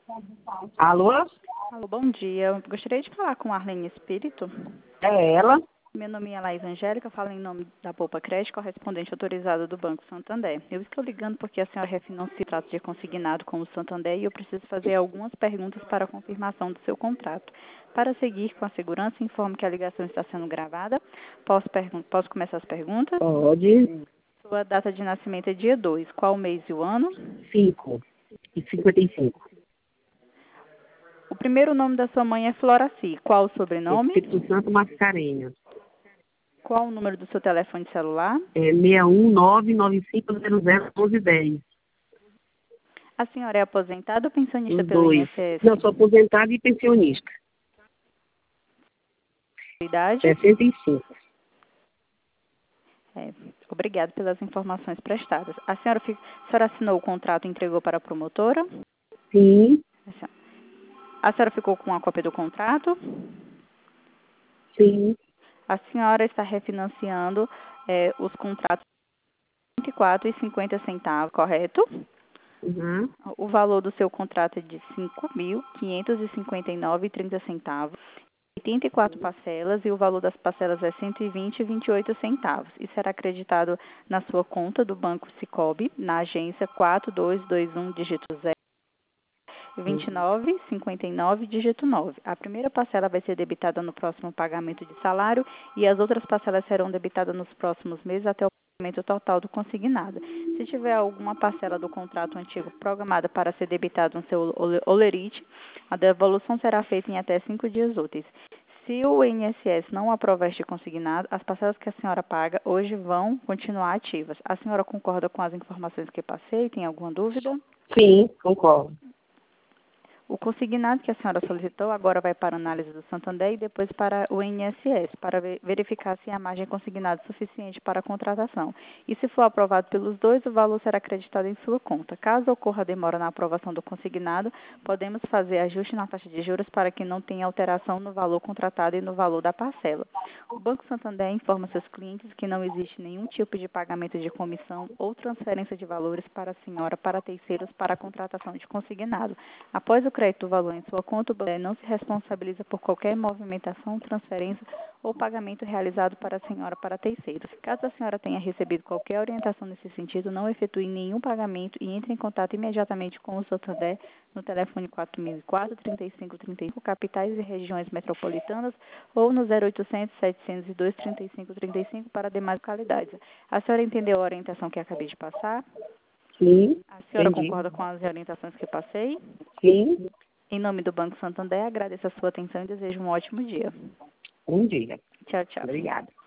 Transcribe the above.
Alô? Alô, bom dia. Eu gostaria de falar com a Arlene Espírito. É ela? Meu nome é Laís Angélica, falo em nome da Poupa Crédito, correspondente autorizado do Banco Santander. Eu estou ligando porque a senhora refinancia o contrato de consignado com o Santander e eu preciso fazer algumas perguntas para a confirmação do seu contrato. Para seguir com a segurança, informo que a ligação está sendo gravada. Posso começar as perguntas? Pode. Sua data de nascimento é dia 2. Qual o mês e o ano? 5:55. O primeiro nome da sua mãe é Floraci. Qual o sobrenome? Espírito Santo Mascarenhas. Qual o número do seu telefone celular? É 61995001110. A senhora é aposentada ou pensionista Os pelo dois. INSS? Não, sou aposentada e pensionista. Idade? 65. Obrigada pelas informações prestadas. A senhora assinou o contrato e entregou para a promotora? Sim, A senhora ficou com a cópia do contrato? sim. A senhora está refinanciando os contratos de R$ 24,50, correto? Uhum. O valor do seu contrato é de R$ 5.559,30. 84 parcelas e o valor das parcelas é R$ 120,28 e será acreditado na sua conta do Banco Sicoob, na agência 4221, dígito 0, 2959, dígito 9. A primeira parcela vai ser debitada no próximo pagamento de salário e as outras parcelas serão debitadas nos próximos meses até o pagamento total do consignado. Se tiver alguma parcela do contrato antigo programada para ser debitada no seu holerite, a devolução será feita em até 5 dias úteis. Se o INSS não aprovar este consignado, as parcelas que a senhora paga hoje vão continuar ativas. A senhora concorda com as informações que passei? Tem alguma dúvida? Sim, concordo. O consignado que a senhora solicitou agora vai para a análise do Santander e depois para o INSS, para verificar se a margem consignada é suficiente para a contratação. E se for aprovado pelos dois, o valor será acreditado em sua conta. Caso ocorra demora na aprovação do consignado, podemos fazer ajuste na taxa de juros para que não tenha alteração no valor contratado e no valor da parcela. O Banco Santander informa seus clientes que não existe nenhum tipo de pagamento de comissão ou transferência de valores para a senhora, para terceiros, para a contratação de consignado. Após o crédito do valor em sua conta, o banco não se responsabiliza por qualquer movimentação, transferência ou pagamento realizado para a senhora para terceiros. Caso a senhora tenha recebido qualquer orientação nesse sentido, não efetue nenhum pagamento e entre em contato imediatamente com o Santander no telefone 4004-3535, capitais e regiões metropolitanas, ou no 0800-702-3535 para demais localidades. A senhora entendeu a orientação que acabei de passar? Sim, A senhora entendi. concorda com as orientações que passei? Sim, Em nome do Banco Santander, agradeço a sua atenção e desejo um ótimo dia. um dia. Tchau, tchau. Obrigada.